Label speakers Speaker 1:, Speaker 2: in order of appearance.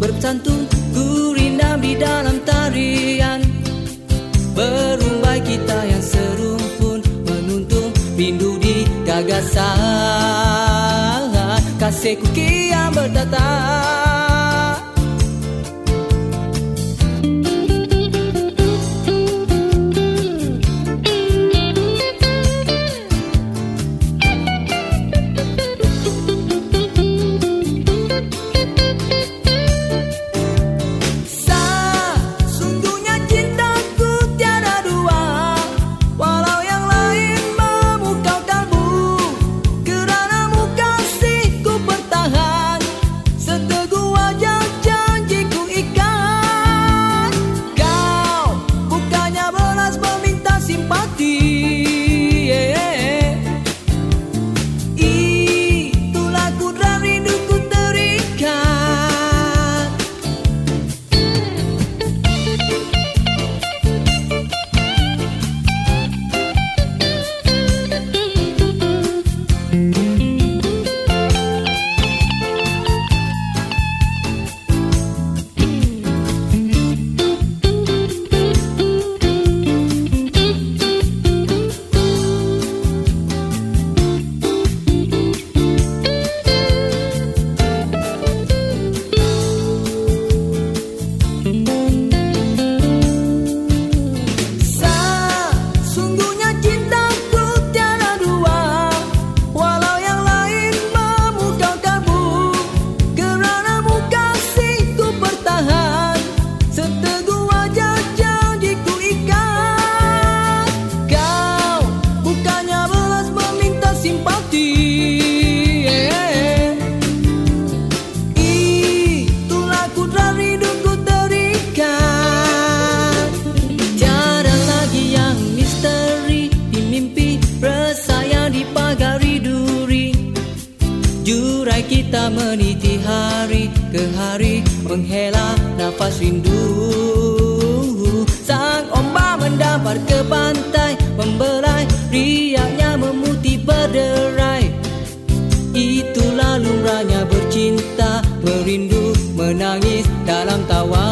Speaker 1: bersantun gurindam di dalam tarian. Berumbai kita yang serumpun menuntun rindu di gagasan. Kasihku kian bertata. Jurai kita meniti hari ke hari, menghela nafas rindu. Sang ombak mendampar ke pantai, membelai riaknya memutih berderai. Itulah lumrahnya bercinta, merindu, menangis dalam tawa.